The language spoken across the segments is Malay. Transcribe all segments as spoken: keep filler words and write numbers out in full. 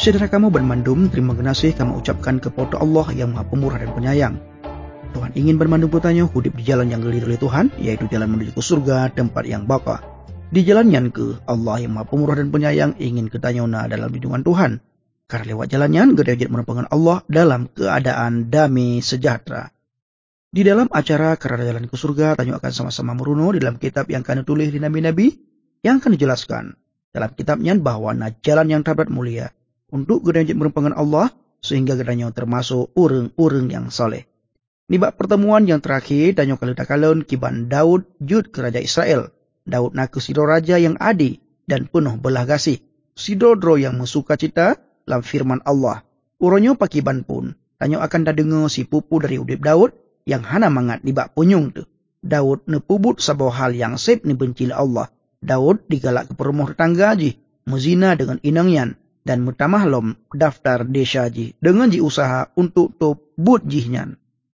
Saudara kamu bermandum, terima kasih kamu ucapkan kepada Allah yang Maha Pemurah dan Penyayang. Tuhan ingin bermandum bertanya hidup di jalan yang diridhoi oleh Tuhan, yaitu jalan menuju ke surga, tempat yang baka. Di jalan yang ke Allah yang Maha Pemurah dan Penyayang ingin ketanyona dalam lindungan Tuhan. Karena lewat jalannya, gedajat merupakan Allah dalam keadaan damai sejahtera. Di dalam acara Kerana Jalan ke Surga, tanyo akan sama-sama meruno di dalam kitab yang akan ditulis di Nabi-Nabi, yang akan dijelaskan dalam kitabnya bahawa na jalan yang terdapat mulia untuk gedajat merupakan Allah, sehingga gedanya termasuk urang-urang yang soleh. Di bab pertemuan yang terakhir, tanyo kalau takalon kiban Daud jud ke Raja Israel. Daud nak sido raja yang adil dan penuh belah kasih. Sido dro yang mensuka cita dalam firman Allah. Uronyo pakiban pun, tanyo akan dah dengar si pupu dari udip Daud yang hana mangat di bab punyung tu. Daud nepubut sebuah hal yang sep ni benci Allah. Daud digalak ke perumah tetangga ji, mezina dengan inangyan dan mutamah lom daftar desa ji dengan ji usaha untuk to but jihnya.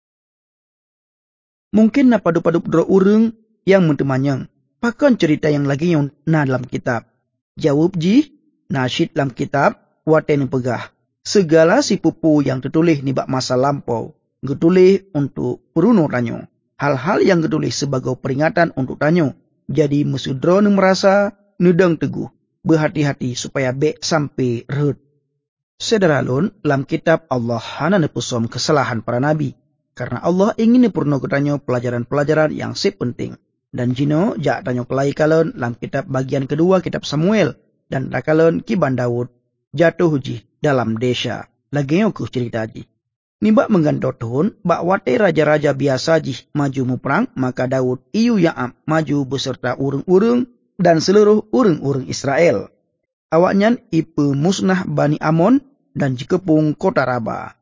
Mungkin na padu-padu dro urang yang mentemanyang. Pakan cerita yang lagi yang na dalam kitab. Jawab ji, nasyid dalam kitab, waten pegah. Segala si pupu yang tertulis ni bak masa lampau, getulis untuk peruno tanyo. Hal-hal yang getulis sebagai peringatan untuk tanyo. Jadi mesudro ni merasa nedang teguh. Berhati-hati supaya bek sampai rut. Saudara lun, dalam kitab Allah hana nepusom kesalahan para nabi. Karena Allah ingin nepurno ketanyo pelajaran-pelajaran yang sip penting. Dan jino jak tanyo kelai kalon dalam kitab bagian kedua kitab Samuel. Dan rakalon kiban Daud jatuh ji dalam desa. Lagi aku cerita ji. Nibak menggantotun bak wate raja-raja biasa ji maju muperang, maka Daud iyu Yaab maju beserta urang-urang dan seluruh urang-urang Israel. Awaknya ipe musnah Bani Amon dan jikepung kota Raba.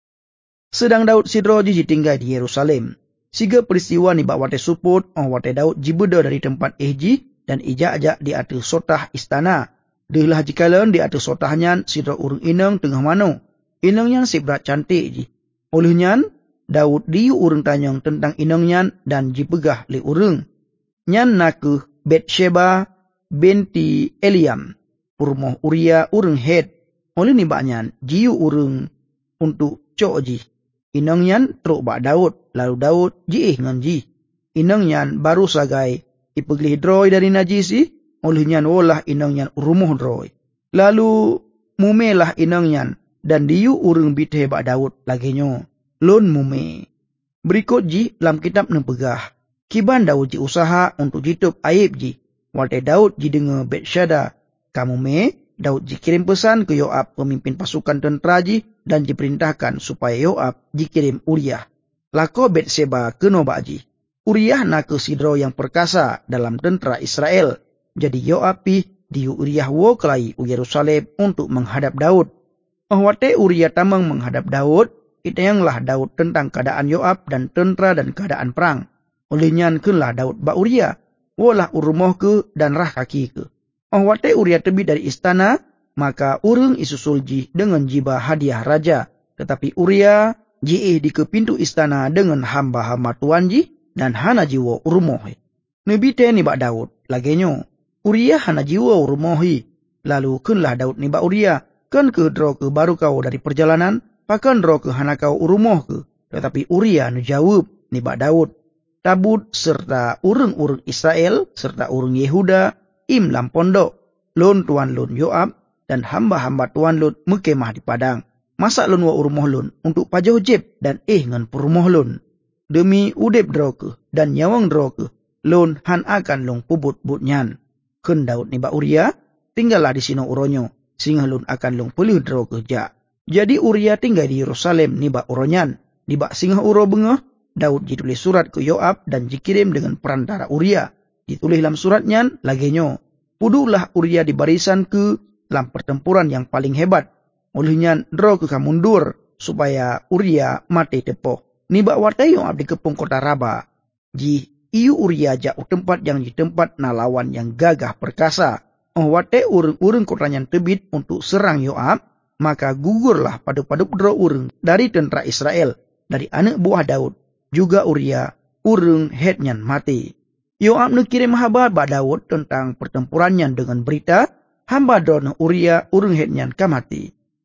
Sedang Daud sidro ji tinggal di Yerusalem. Siga peristiwa ni bak wate suput, oh wate Daud jibeda dari tempat ehji dan ijak-ajak di atas sotah istana. Dilah jikalan di atas sotahnya sidro urang inang tengah mano. Inangnya si berat cantik ji. Olehnya Daud diu urang tanyang tentang inangnya dan jipegah li urang. Nyan nakuh Betsheba binti Eliam. Purmoh Uria urang Het. Oleh ni baknya jiu urang untuk cok ji. Inangnya truk bak Daud. Lalu Daud jiih ngan ji. Inangnya baru sagai ipeglih droi dari najisi. Olehnya wolah inangnya rumuh droi. Lalu mumelah inangnya. Dan diu urang bithe bak Daud laginyo. Lon mume. Berikut ji dalam kitab nepegah. Kiban Daud ji usaha untuk jitup aib ji. Walte Daud ji dengar Betshada. Kamu me, Daud ji kirim pesan ke Yoab pemimpin pasukan tentera ji dan diperintahkan supaya Yoab ji kirim Uriah. Lako Betsheba keno bak ji. Uriah nak ke sidro yang perkasa dalam tentera Israel. Jadi Yoab pi diu Uriah wo kelai u Yerusalem untuk menghadap Daud. Wate Uriah tamang menghadap Daud, itayanglah Daud tentang keadaan Yoab dan tentera dan keadaan perang. Olehnya kenlah Daud ba Uriah, wolah urumoh ke dan rah kaki ke. Wate Uriah terbit dari istana, maka urang isusul ji dengan jiba hadiah raja. Tetapi Uriah jiih di ke pintu istana dengan hamba-hamba tuan ji dan hana jiwa urumoh. Nebite ni bak Daud, lagenyo. Uriah hana jiwa urumohi. Lalu kenlah Daud ni bak Uriah. Kan ke dro ke baru kau dari perjalanan, pakan dro ke hana kau urumoh ke. Tetapi Uriah nu jawab ni bak Daud. Tabut serta urang-urang Israel serta urang Yehuda im lam pondok. Lon tuan lon Yoab dan hamba-hamba tuan lon mekemah di padang. Masak lon wa urumoh lon untuk pajoh jeb dan eh ngan perumoh lon. Demi udep dro ke dan nyawang dro ke, lon han akan long pubut butnyan. Ken Daud ni bak Uriah tinggallah di sino uronyo. Sehingga lun akan lung pelih dro kerja. Jadi Uriah tinggal di Yerusalem ni bak uronyan. Di bak singa uro bengah, Daud ditulis surat ke Yoab dan dikirim dengan perantara Uriah. Ditulis dalam suratnya laginyo. Pudulah Uriah di barisan ke dalam pertempuran yang paling hebat. Olehnya dro ke mundur supaya Uriah mati tepoh. Ni bak watai Yoab di kepung kota Raba. Ji iu Uriah jauh tempat yang di tempat nalawan yang gagah perkasa. Oh wate urang-urang kotanya tebit untuk serang Yoab, maka gugurlah padu-padu dro urang dari tentera Israel, dari anak buah Daud, juga Uriah, urang Hetnya mati. Yoab nak kirim habar ba Daud tentang pertempurannya dengan berita, hamba drone Uriah urang Hetnya kamati.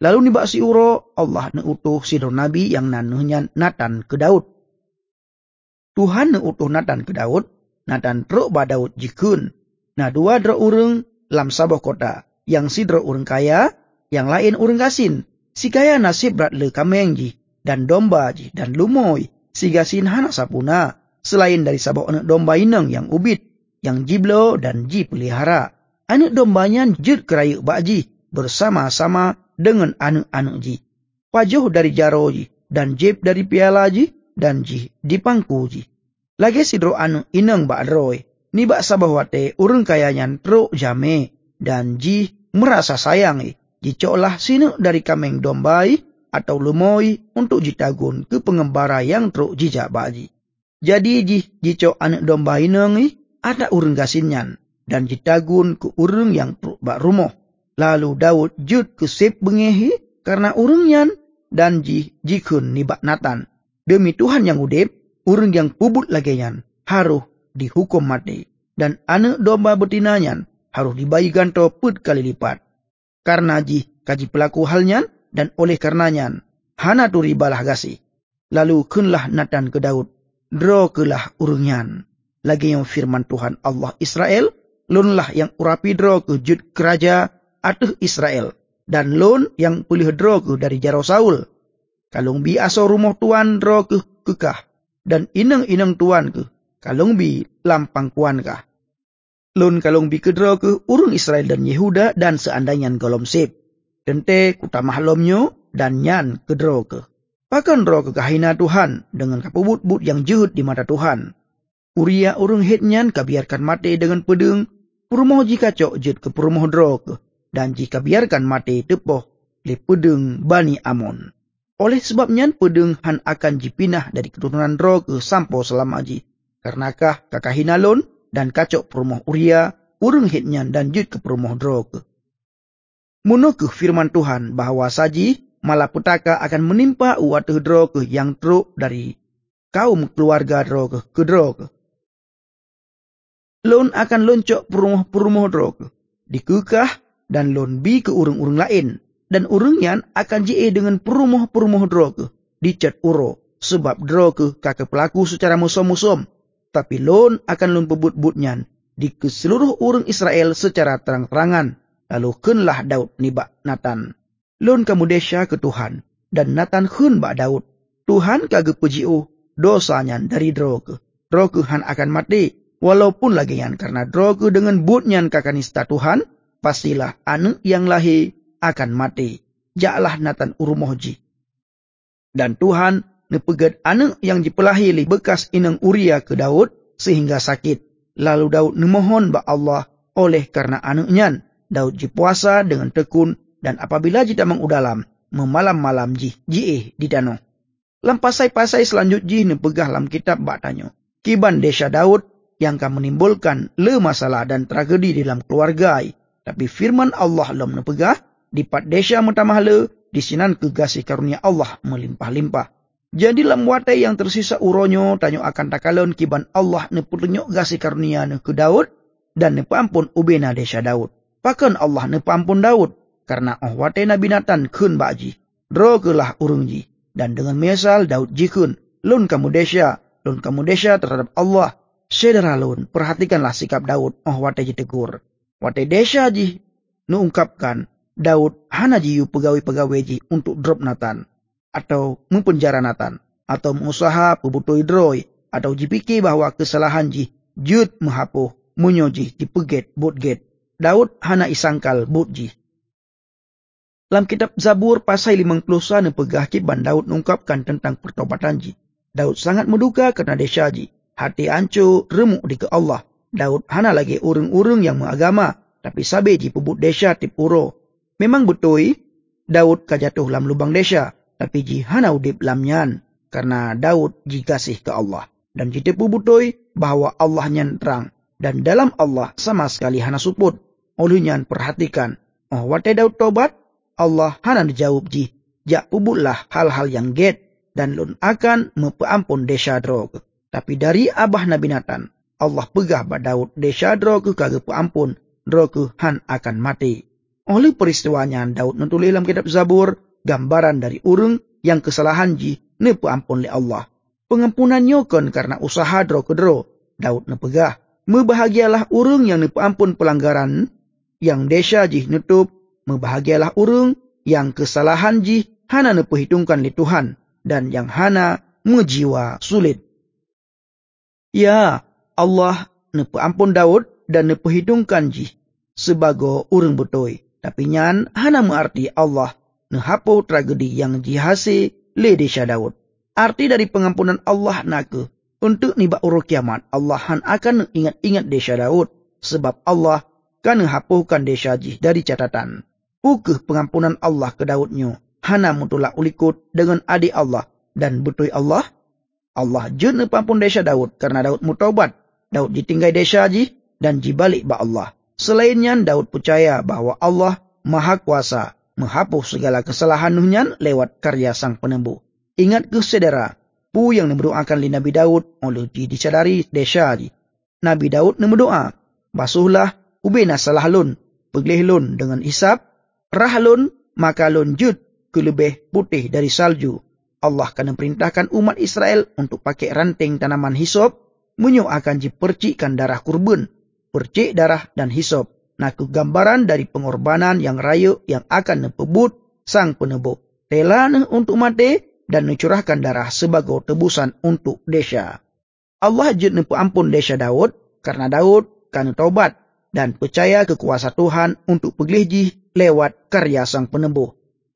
Lalu nibak si uro, Allah ne utuh si dro nabi yang nanuhnya Natan ke Daud. Tuhan ne utuh Natan ke Daud, Natan truk ba Daud jikun. Nah dua dro urang lam sabah kota, yang si dro urang kaya, yang lain urang kasin. Si kaya nasib berat le kameng ji, dan domba ji, dan lumoy, si gasin hana sapuna, selain dari sabah anak domba inang yang ubit, yang jiblo dan ji pelihara. Anak dombanya jut kerayu bakji, bersama-sama dengan anak-anak ji. Pajuh dari jaro ji, dan jib dari piala ji, dan ji di pangku ji. Lagi si dro anak inang bak roy, ni bak sabah wate urang kayanya truk jame, dan ji merasa sayang ji. Ji coklah sinu dari kameng dombai atau lumoy untuk jitagun ke pengembara yang truk jijak bakji. Jadi ji jicok anak domba inang ada urang gasinyan dan jitagun ke urang yang truk bak rumah. Lalu Daud jut ke sep bengehi karena urangnya dan ji jikun nibak Natan. Demi Tuhan yang udip, urang yang pubut lagian harus dihukum mati dan anak domba betinanya harus dibayar ganto put kali lipat. Karena ji kaji pelaku halnya dan oleh karenanya hana turi balah gasi. Lalu kunlah Natan ke Daud, dro kelah urungan. Lagi yang firman Tuhan Allah Israel, lunlah yang urapi dro ke jud keraja atuh Israel, dan lun yang pulih dro ke dari jaro Saul. Kalung bi aso rumah tuan dro ke kekah, dan inang-inang tuan ke, kalung bi lampang kuan kah. Lun kalung bi kedro ke urung Israel dan Yehuda dan seandainya golom sip. Dente kutamah lomnyo dan nyan kedro ke. Pakan dro ke kahina Tuhan dengan kapubut-but yang jehut di mata Tuhan. Uria urung hitnyan kabiarkan mati dengan pedeng, perumoh jika cok jet ke perumoh dro ke. Dan jika biarkan mati tepoh le pedeng Bani Amon. Oleh sebabnya pedeng han akan dipinah dari keturunan dro ke sampo selama ji. Karenakah kakahina lon dan kacok perumoh Uria, urung hitnyan dan jut ke perumoh dro ke. Munuh firman Tuhan bahwa saji malapetaka akan menimpa uatuh dro ke yang truk dari kaum keluarga dro ke ke dro ke. Lon akan loncok perumoh-perumoh dro ke. Dikekah dan lon bi ke urung-urung lain. Dan urungnya akan je dengan perumoh-perumoh dro ke. Dicat uro. Sebab dro ke kakak pelaku secara musom-musom. Tapi lon akan lon pebut-butnya di keseluruh urung Israel secara terang-terangan. Lalu kenlah Daud nibak Natan. Lon kamu desya ke Tuhan. Dan Natan kun bak Daud. Tuhan kagak pujiu dosanya dari dro ke. Dro ke han akan mati. Walaupun lagian karena dro ke dengan butnya kakanista Tuhan. Pastilah anak yang lahir akan mati. Jaklah Natan urumohji. Dan Tuhan nepegat anak yang dipelahi li bekas inang Uria ke Daud sehingga sakit. Lalu Daud nemohon ba Allah oleh karena anaknya. Daud jipuasa dengan tekun dan apabila jita mengudalam memalam-malam ji ji di danau. Lampasai-pasai selanjut ji nepegah lam kitab bak tanyo. Kiban desa Daud yang akan menimbulkan le masalah dan tragedi dalam keluarga. Tapi firman Allah lam nepegah di pat desa metamah le di sinan kegasih karunia Allah melimpah-limpah. Jadi lam wate yang tersisa uronyo tanyo akan takalon kiban Allah neputunyok gasih karunia ne ke Daud dan nepampun ubena desa Daud. Pakan Allah nepampun Daud karena oh wate Nabi Natan kun bakji. Dro kelah urungji dan dengan mesal Daud jikun. Lun kamu desa, lun kamu desa terhadap Allah. Saudara lun, perhatikanlah sikap Daud oh wate jitegur. Wate desa ji nuungkapkan Daud hana jiu pegawai-pegawai ji untuk drop Natan atau mempenjara Natan atau mengusaha pebutoi droi atau jipiki bahwa kesalahan ji jut menghapus munyoji dipeget butget. Daud hana isangkal butji. Dalam kitab Zabur pasal lima puluh satu nepegah kiban Daud mengungkapkan tentang pertobatan ji. Daud sangat menduka karena desa ji. Hati hancur remuk di ke Allah. Daud hana lagi urung-urung yang mengagama. Tapi sabe ji pebut desa tip uro. Memang betul Daud kajatuh lam lubang desa. Tapi ji hana udip lamnyan. Karena Daud ji kasih ke Allah. Dan ji tepu betul bahwa Allah nyan terang. Dan dalam Allah sama sekali hana suput. Olehnya perhatikan. Oh wate Daud tobat. Allah hana dijawab ji. Jak pubutlah hal-hal yang get. Dan lun akan mepeampun desa drog. Tapi dari abah Nabi Natan. Allah pegah ba Daud desa drog kagak peampun. Drog han akan mati. Oleh peristiwanya Daud menulis dalam kitab Zabur gambaran dari urang yang kesalahan ji ne peampun le Allah. Pengampunannya kan karena usaha dro kedro. Daud ne pegah. Mebahagialah urang yang ne peampun pelanggaran yang desa ji nutup. Mebahagialah urang yang kesalahan ji hana ne perhitungkan le Tuhan dan yang hana mejiwa sulit. Ya, Allah ne peampun Daud dan ne perhitungkan ji sebagai urang betoi. Tapi nyan hana mengarti Allah ne hapuh tragedi yang jihase le desa Daud. Arti dari pengampunan Allah nake untuk niba urut kiamat Allah han akan ingat-ingat desa Daud sebab Allah kan hapuhkan desa ji dari catatan. Ukeh pengampunan Allah ke Daudnya hana mutulak ulikut dengan adik Allah dan betoi Allah. Allah jen ne pampun desa Daud karena Daud mutaubat. Daud ditinggai desa ji dan jibalik ba Allah. Selainnya Daud percaya bahawa Allah Maha Kuasa menghapus segala kesalahan nunyan lewat karya sang penembuh. Ingat ke saudara, pu yang berdoakan li Nabi Daud oleh ji disadari desa ji. Nabi Daud ne berdoa, basuhlah ubena salah lun, peglih lun dengan hisap, rah lun maka lun jud ke lebih putih dari salju. Allah akan memerintahkan umat Israel untuk pakai ranting tanaman hisop, menyo akan dipercikkan darah kurban. Percik darah dan hisop. Naku gambaran dari pengorbanan yang raya yang akan nepebut sang penebuk. Rela ne untuk mati dan mencurahkan darah sebagai tebusan untuk desa. Allah jen ne peampun desa Daud karena Daud kan taubat dan percaya kekuasa Tuhan untuk peglih ji lewat karya sang penebuk.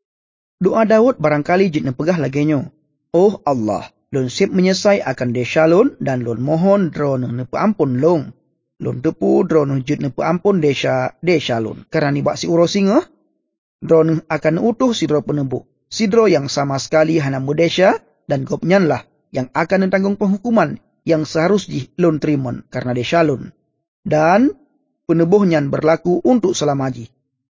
Doa Daud barangkali jen ne pegah laginyo. Oh Allah, lun sip menyesai akan desa lun dan lun mohon dro ne peampun long. Lun tepu drone jut ne peampun desa desa lun. Karena ni bak si uro singa, drone akan utuh si dro penebuk. Si dro yang sama sekali hana mudesya dan kopnyan lah yang akan ditanggung penghukuman yang seharusnya lun trimon karena desa lun. Dan penebuhnyan berlaku untuk selamaji.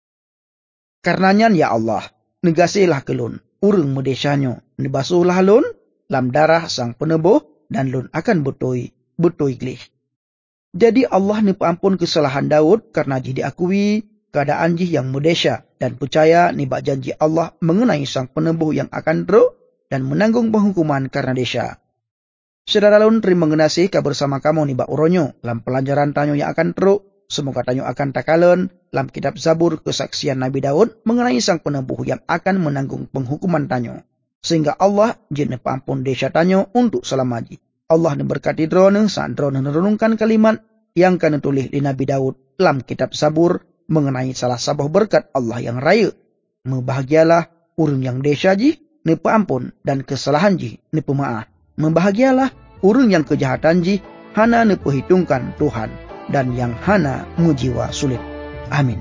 Karenanya ya Allah, negasilah ke lun, urung mudesanyo, nebasuhlah lun, lam darah sang penebuh dan lun akan betoi, betoi glih. Jadi Allah ni peampun kesalahan Daud karena ji diakui keadaan ji yang mudesya dan percaya ni bak janji Allah mengenai sang penebuh yang akan teruk dan menanggung penghukuman karena desa. Saudara lun terima ngenasih ka bersama kamu ni bak uronyo lam pelajaran tanyo yang akan teruk. Semoga tanyo akan takalen lam kitab Zabur kesaksian Nabi Daud mengenai sang penebuh yang akan menanggung penghukuman tanyo. Sehingga Allah jin peampun desa tanyo untuk selamaji. Allah memberkati drone saat drone merenungkan kalimat yang kan tulis di Nabi Daud dalam kitab Zabur mengenai salah satu berkat Allah yang raya. Membahagialah urang yang desa ji ne peampun dan kesalahan ji ne pemaaf. Membahagialah urang yang kejahatan ji hana ne perhitungkan Tuhan dan yang hana mujiwa sulit. Amin.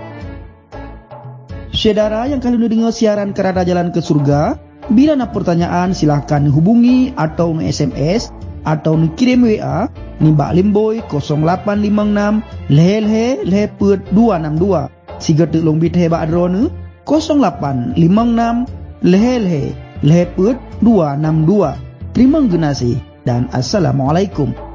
Saudara yang kalian dengar siaran Kerada Jalan ke Surga, bila nak pertanyaan silahkan hubungi atau S M S atau kirim W A ni Mbak Limboy kosong lapan lima enam leh leh put dua enam dua. Siga tek long bit he bak drone kosong lapan lima enam leh leh leh put dua enam dua. Terima kasih dan assalamualaikum.